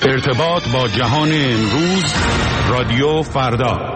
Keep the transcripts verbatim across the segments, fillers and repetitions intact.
ارتباط با جهان امروز، رادیو فردا.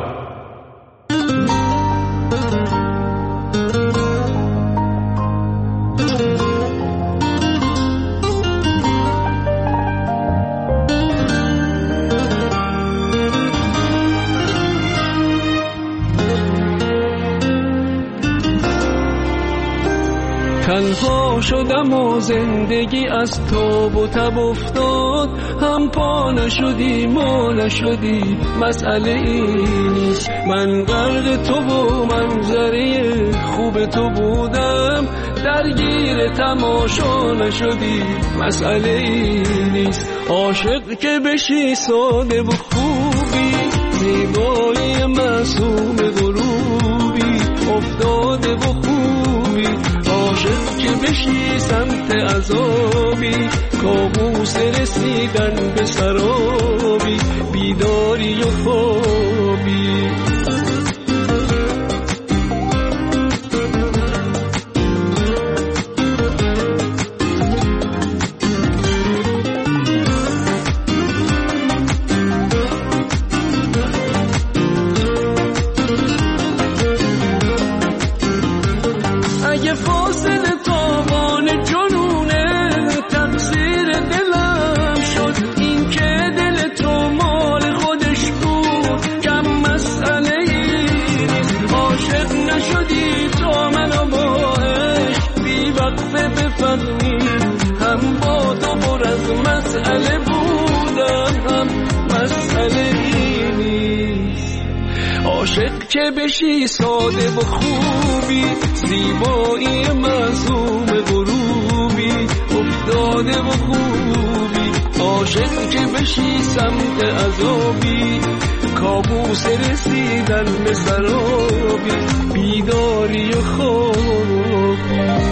تنها شدم و زندگی از تاب و تب افتاد، هم پا نشدی ما نشدی، مسئله این نیست. من غرق تو و منظره خوب تو بودم، درگیر تماشا نشدی، مسئله این نیست. عاشق که بشی ساده و خوبی، زیبایی معصوم غروبی، افتاده و خوبی. عاشق که بشی سمت عذابی، کابوس رسیدن به سرابی، بیداری و خوابی. هم با تو پر از مسئله بودم، هم مسئله نیست. عاشق که بشی ساده و خوبی، زیبایی معصوم غروبی، افتاده و خوبی. عاشق که بشی سمت عذابی، کابوس رسیدن به سرابی، بیداری و خوابی.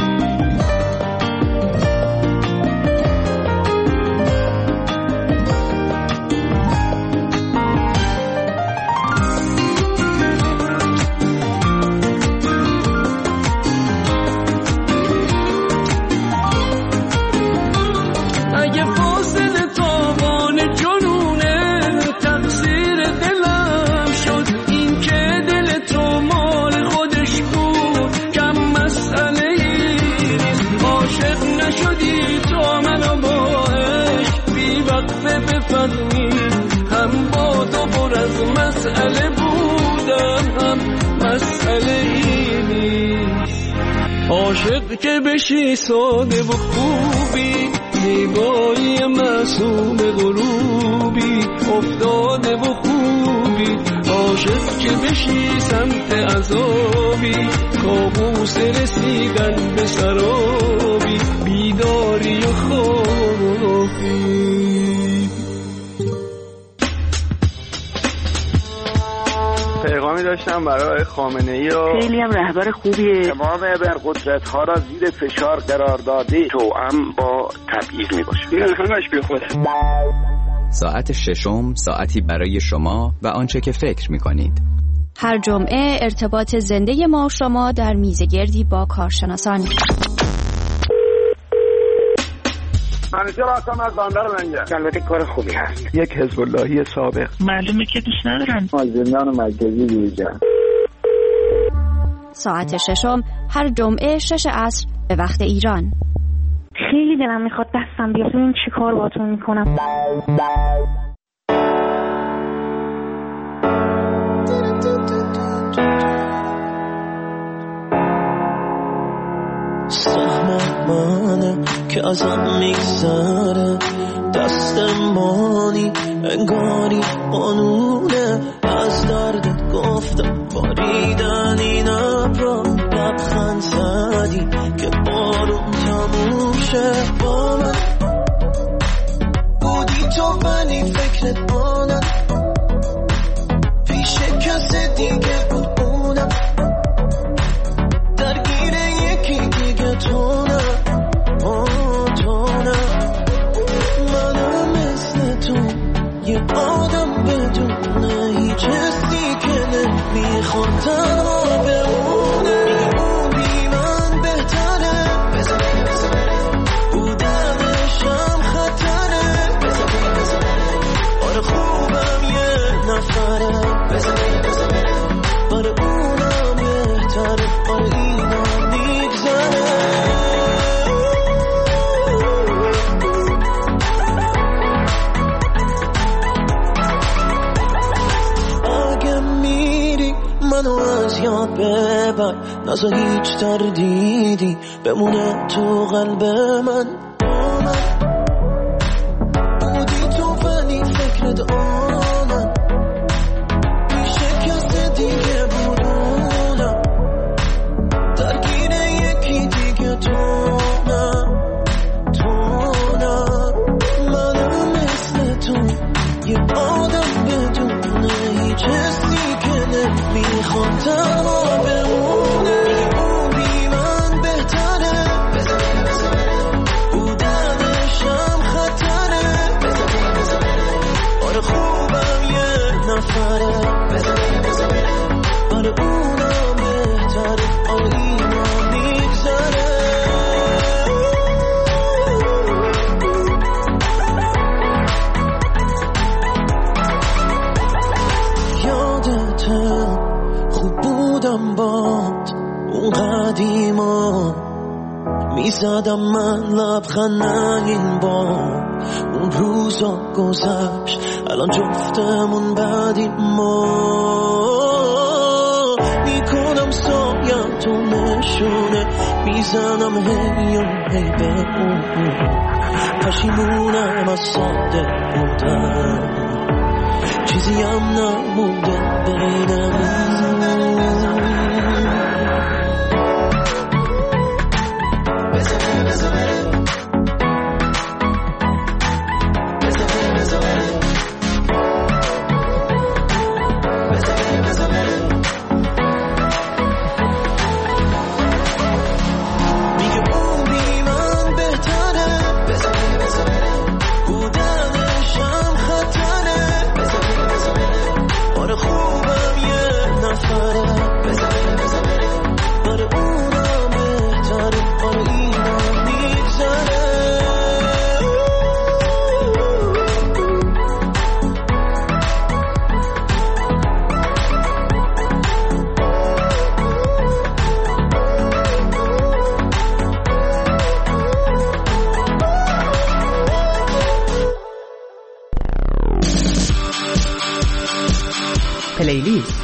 هم با تو پر از مسئله بودم، هم مسئله نیست. عاشق که بشی ساده و خوبی، زیبایی معصوم غروبی، افتاده و خوبی. عاشق که بشی سمت عذابی، کابوس رسیدن به سرابی، بیداری و خوابی. پیغامی داشتم برای خامنه‌ای و خیلی هم رهبر خوبیه. تمام ابرقدرت ها را زیر فشار قرار داده، توأم با تبعیض میباشه. این همش بی خوده. ساعت ششم، ساعتی برای شما و آنچه که فکر میکنید. هر جمعه ارتباط زنده ما و شما در میزگردی با کارشناسان. منیجر هستم از بندر منجر. البته کار خوبی هست. یک حزب اللهی سابق. معلومه که دوست ندارن. مازندران مرکزی دیجا. ساعت ششم هر جمعه شش عصر به وقت ایران. خیلی دلم میخواد دستم بیاد ببین چی کار باهاتون میکنم. سهمه که ازم میگذره، دستمانی انگاری قانونه. از دردت گفتم باریدن این ابرا، لبخند زدی که بارون تموم شه. با من بودی تو ولی فکرت مانم، پیش کسی دیگه بود اونم، درگیر یکی دیگه تو نه. یه آدم بدونه هیچ حسی که نمیخواد تنها بمونه. بی من بهتره بودنشم خطره. میخواد ببر نزا هیچ تردیدی بمونه تو قلب من آمد بودی تو ولی فکرت آمد میشه کس دیگه بودونم درگیر یکی دیگه تو نه تو نه منم مثل تو یه آدم بدونه هیچ حسی که نمیخواد تنها بمونه اون بی من بهتره بودنشم خطره آره خوبم یه نفره آره اونم بهتره آره اینا میگذره خوب بودم باد اون قدیما میزدم من لبخند این بار اون روزا گذشت الان جفتمون بعدی ما میکنم سایم تو نشونه میزنم هی و هی به اون پشیمونم از ساده بودم چیزی هم نمونده بینم پلیلیست.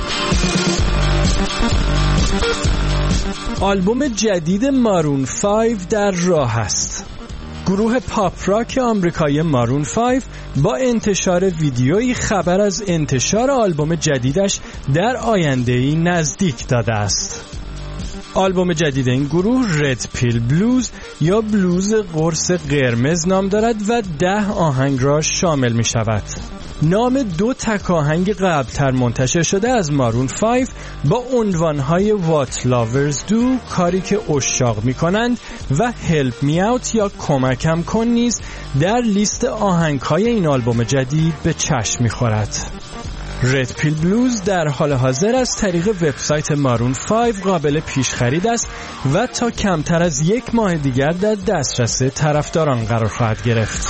آلبوم جدید مارون فایو در راه است. گروه پاپ راک آمریکایی مارون فایو با انتشار ویدیویی خبر از انتشار آلبوم جدیدش در آینده‌ای نزدیک داده است. آلبوم جدید این گروه رد پیل بلوز یا بلوز قرص قرمز نام دارد و ده آهنگ را شامل می شود. نام دو تک آهنگ قبلتر منتشر شده از مارون فایو با عنوانهای What Lovers Do کاری که عشاق می کنند و Help Me Out یا کمکم کن نیز در لیست آهنگهای این آلبوم جدید به چشم می خورد. رد پیل بلوز در حال حاضر از طریق وبسایت مارون فایو قابل پیش خرید است و تا کمتر از یک ماه دیگر در دسترس طرفداران قرار خواهد گرفت.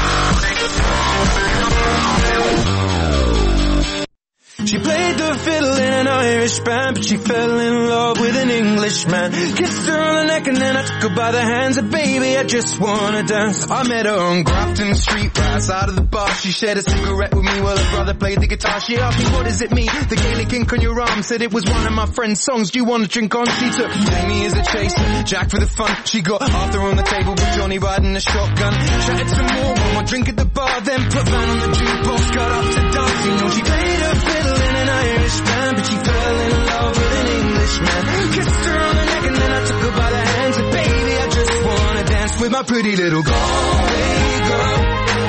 She played the fiddle in an Irish band, but she fell in love with an Englishman. Kissed her on the neck and then I took her by the hands. And baby, I just wanna dance. I met her on Grafton Street, right outside of the bar. She shared a cigarette with me while her brother played the guitar. She asked me, what does it mean? The Gaelic ink on your arm said it was one of my friend's songs. Do you want to drink on? She took Jamie as a chaser, Jack for the fun. She got Arthur on the table with Johnny riding a shotgun. Chatted some more, one more drink at the bar, then put Van on the jukebox, got up to dance. You know she played her fiddle in an Irish band, but she fell in love with an Englishman. Kissed her on the neck and then I took her by the hands. And baby, I just wanna dance with my pretty little Galway girl.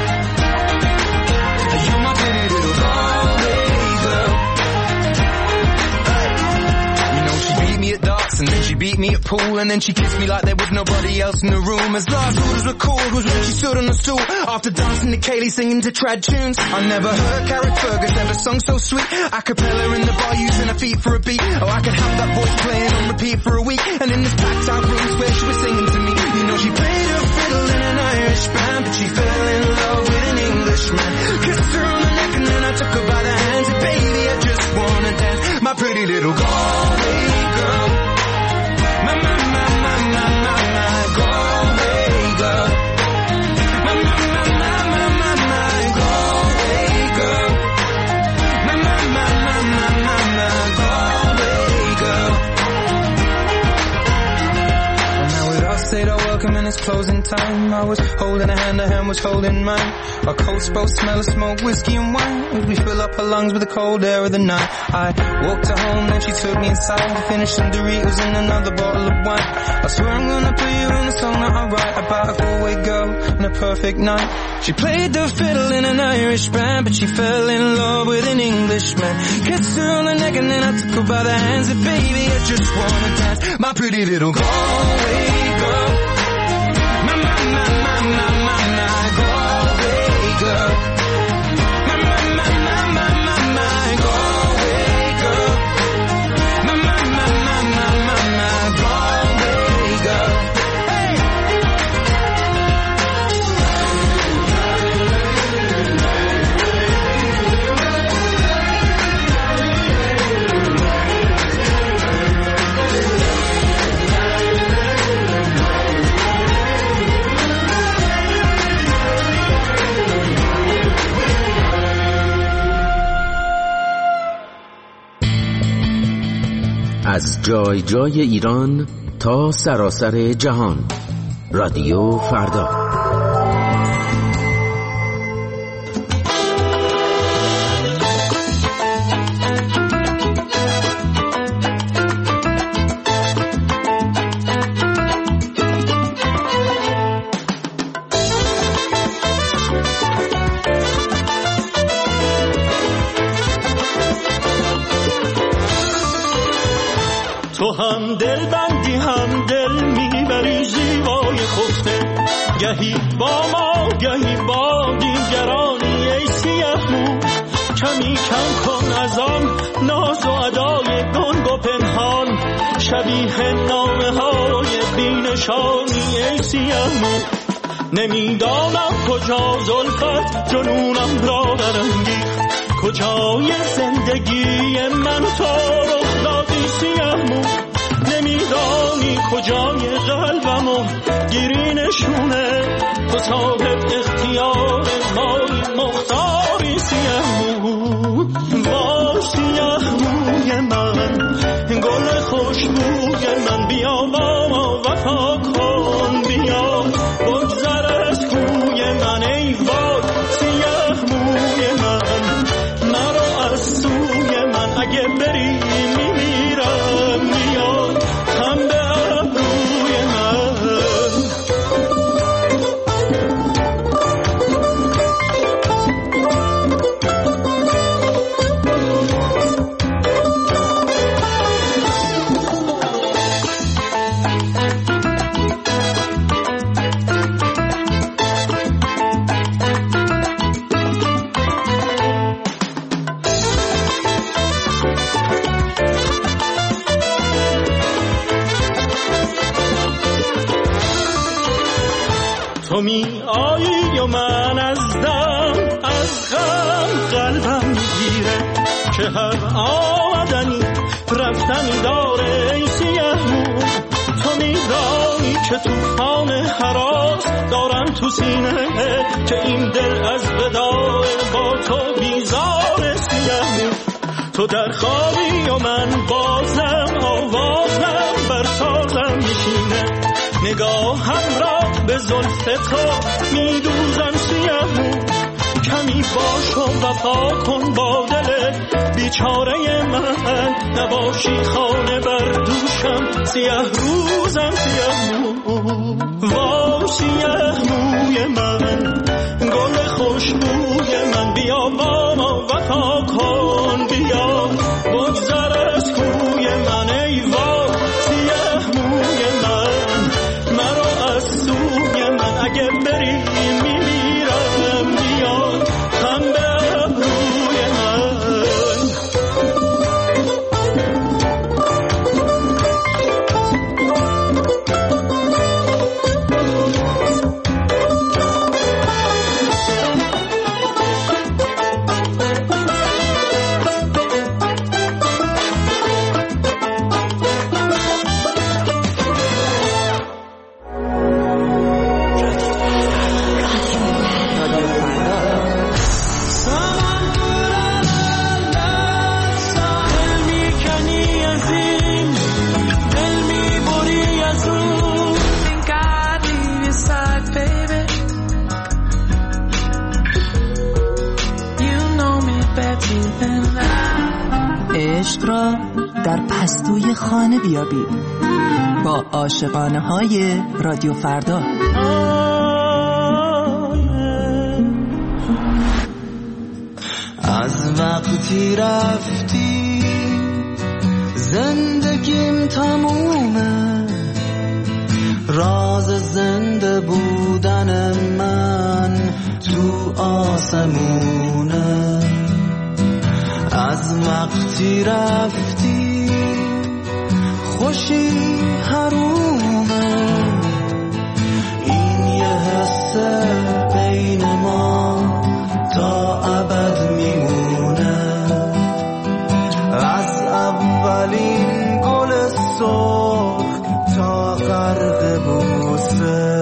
You're my pretty little Galway girl. You know she beat me at darts and then she beat me at pool, and then she kissed me like there was nobody else in the room. As last orders were called was when she stood on the stool after dancing to Kaylee singing to trad tunes. I never heard Carrick Fergus ever sung so sweet. A cappella in the bar using her feet for a beat. Oh, I could have that voice playing on repeat for a week. And in this packed out room where she was singing to me, you know she played her fiddle in an Irish band, but she fell in love with an Englishman. Kissed her on the neck and then I took her by the hands. And baby, I just wanna dance, my pretty little Galway girl. My, my, my, my, my, my, my Galway girl. My, my, my, my, my, my, my Galway girl. My, my, my, my, my, my, my Galway girl. it's closing time. I was holding a hand, her hand was holding mine. Our coats both smell of smoke, whiskey and wine. We fill up her lungs with the cold air of the night. I walked her home, then she took me inside. We finished some Doritos and another bottle of wine. I swear I'm gonna put you in a song that I write about a Galway girl and a perfect night. She played the fiddle in an Irish band, but she fell in love with an Englishman. Kissed her on the neck and then I took her by the hands. And baby, I just wanna dance, my pretty little Galway girl. My, my, my, my, my, my, my Galway girl. My, my, my, my, my, my, my Galway girl. My, my, my, my, my, my, my Galway girl. Hey! از جای جای ایران تا سراسر جهان، رادیو فردا. تو هم دل بندی هم دل میبری زیبای خفته، گهی با ما گهی با دیگرانی ای سیه مو. کمی کم کن از آن ناز و ادای گنگ و پنهان، شبیه نامه های بینشانی ای سیه مو. نمیدانم کجا زلفت جنونم را برانگیخت، کجای زندگی من تو رخ دادی سیه مو. نمیدانی کجای قلبمو گیری نشونه، تو صاحب اختیار مایی مختاری سیه مو. با سیه موی من گل خوشبوی من، بیا با ما وفا کن، بیا بگذر از کوی من. ای وای سیه موی من، مرا از سوی من اگه بری میمیرم، میاد هم به ابروی من. تو می آیی و من از دم از غم قلبم میگیره، که هر آمدنی رفتنی داره ای سیه مو. تو میدانی که توفان هراس دارم تو سینه، که این دل از وداع با تو بیزار سیه مو. تو در خوابی و من بازم آوازم بر سازم میشینه، نگاهم را به زلف تو میدوزم سیه مو. کمی باش و وفا کن با دل بیچاره من، نباشی خانه بر دوشم سیه روزم سیه مو. وا سیه موی من گل خوشبوی من، بیا با ما وفا کن، بیا بگذر از کوی من. ای وا سیه موی من، مرا از سوی من اگه بری میمیرم، میاد هم به ابروی من. عشق را در پستوی خانه بیابید با عاشقانه های رادیو فردا. از وقتی رفتی زندگیم تمومه، راز زنده بودن من تو آسمونه. از وقتی رفتی خوشی حرومه، این یه حس بین ما تا ابد میمونه. از اولین گل سرخ تا غرق بوسه،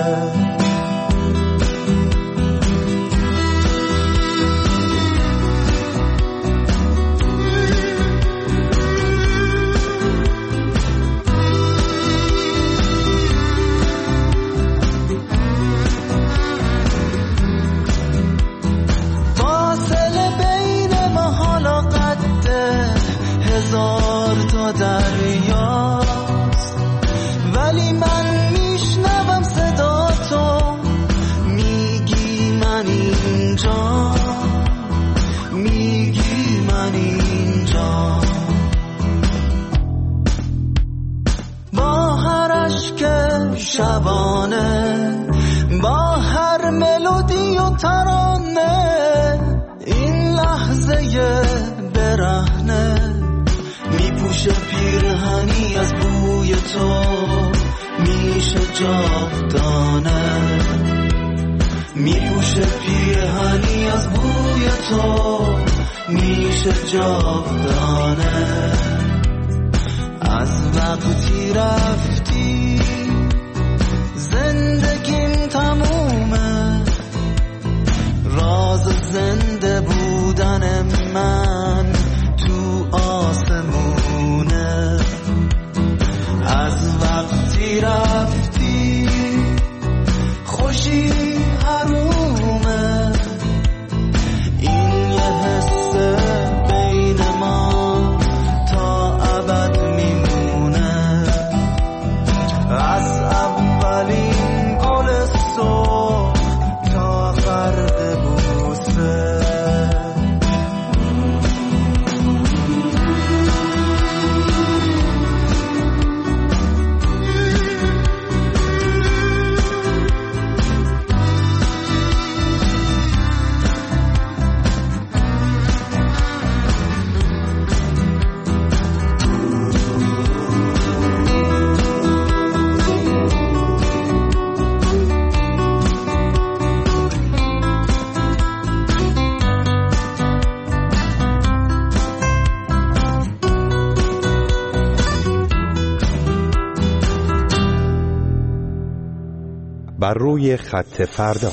هزار تا دریاست ولی من میشنوم صدا تو، میگی من اینجا، میگی من اینجا. با هر عشق شبانه، با هر ملودی و ترانه، این لحظه برهنه میپوشه پیرهنی از بوی تو، میشه جاودانه. میپوشه پیرهنی از بوی تو، میشه جاودانه. از وقتی رفتی زندگیم تمومه، راز زنده بودن من تو آسمونه. از وقتی رفتی خوشی حرومه، این یه حس بین ما تا ابد میمونه. از اولین گل سرخ تا غرق بوسه. بر روی خط فردا.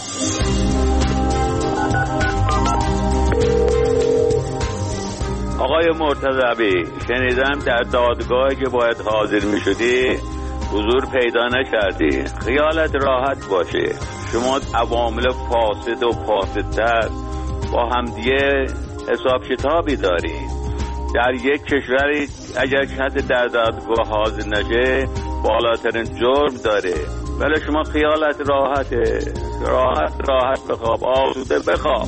آقای مرتضوی، شنیدم در دادگاهی که باید حاضر می شدی حضور پیدا نکردی. خیالت راحت باشه، شما عوامل فاسد و فاسدتر با همدیگه حساب کتابی داری. در یک کشوری اگر کسی در دادگاه حاضر نشه بالاترین جرم داره، ولی شما خیالت راحته، راحت راحت بخواب، آسوده بخواب.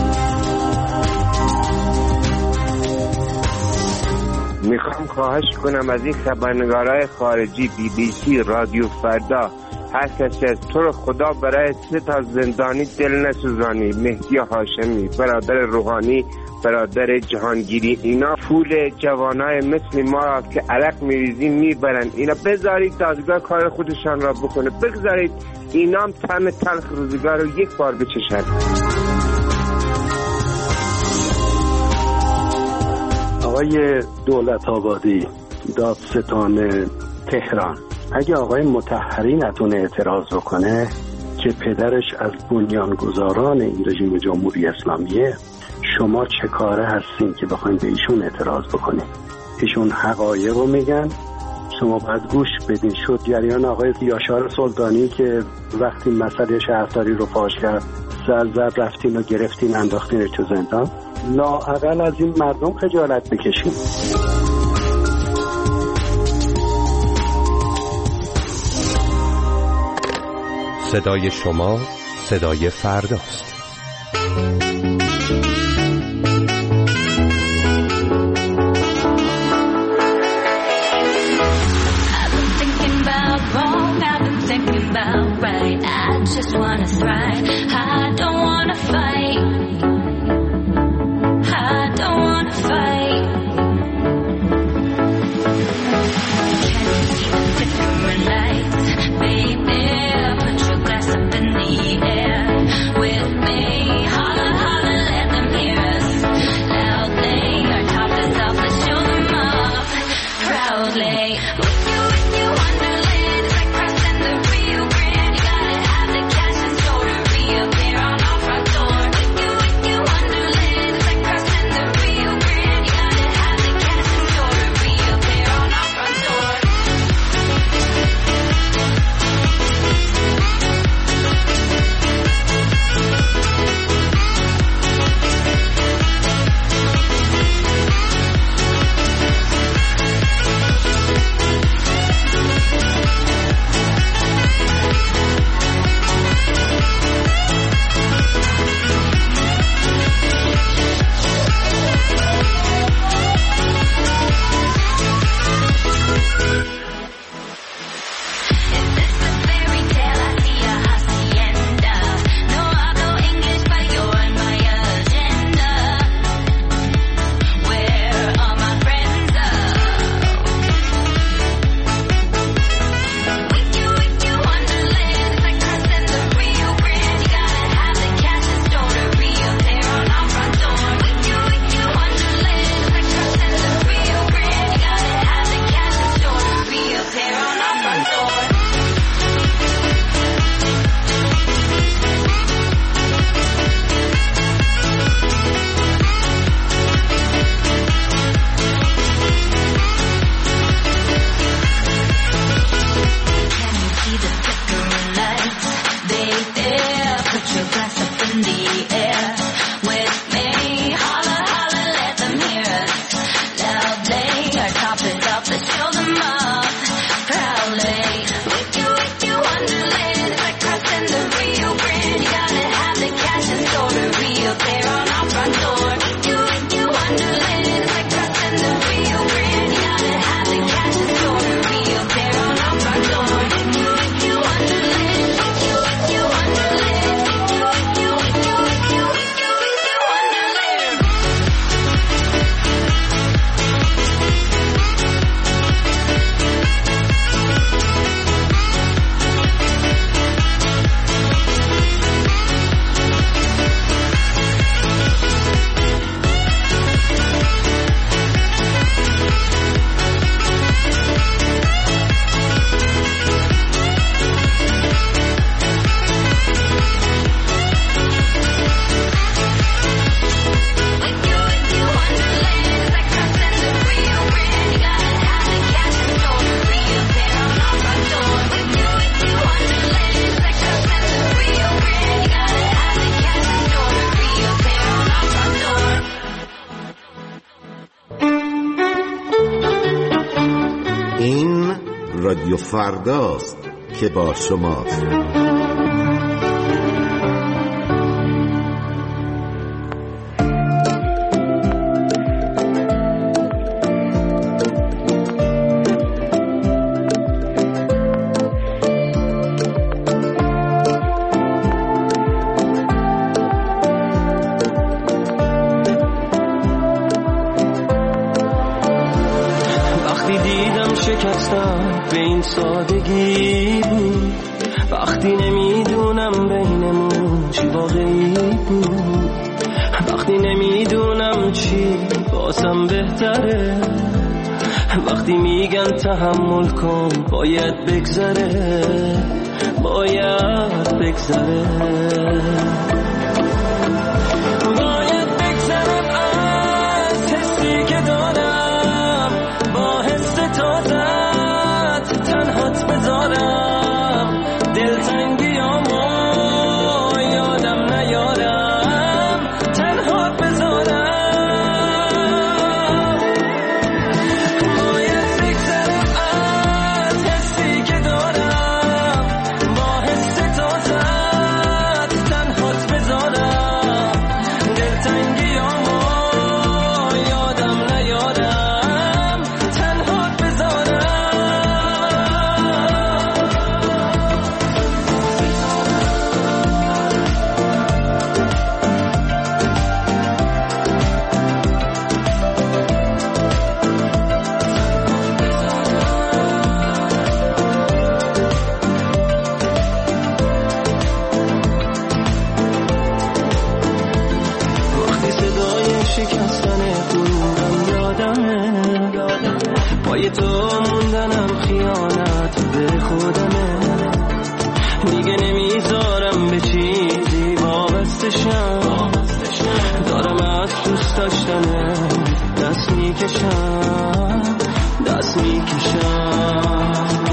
میخوام خواهش کنم از این خبرنگارای خارجی، بی بی سی، رادیو فردا، هر کسی از تو رو خدا برای سه تا زندانی دل نسوزانی. مهدی هاشمی، برادر روحانی، برادر جهانگیری، اینا پول جوانای مثل ما که عرق میریزیم میبرن. اینا بذارید دادگاه کار خودشان را بکنه، بگذارید اینا هم طعم تلخ روزگار رو یک بار بچشن. آقای دولت آبادی، دادستان تهران، اگه آقای مطهری نتونه اعتراض بکنه که پدرش از بنیانگذاران این رژیم جمهوری اسلامیه، شما چه کاره هستین که بخواین به ایشون اعتراض بکنین؟ ایشون حقایق رو میگن، شما باید گوش بدین. شد جریان آقای یاشار سلطانی که وقتی مسئله شهرداری رو فاش کرد، زر زر رفتین و گرفتین انداختین تو زندان. لااقل از این مردم خجالت بکشیم. صدای شما صدای فرداست. رادیو فرداست که با شماست. سادگی بود وقتی نمیدونم بینمون چی واقعی بود، وقتی نمیدونم چی باسم بهتره، وقتی میگن تحمل کن باید بگذره باید بگذره باید بگذرم از حسی که دارم با حس تازه تنهات بذارم دلتنگیامو یادم نیارم تنهات بذارم شکستن غرورم یادمه، پای تو موندنم خیانت به خودمه، دیگه نمیذارم به چیزی وابستشم، دارم از دوست داشتنه دست میکشم، دست میکشم.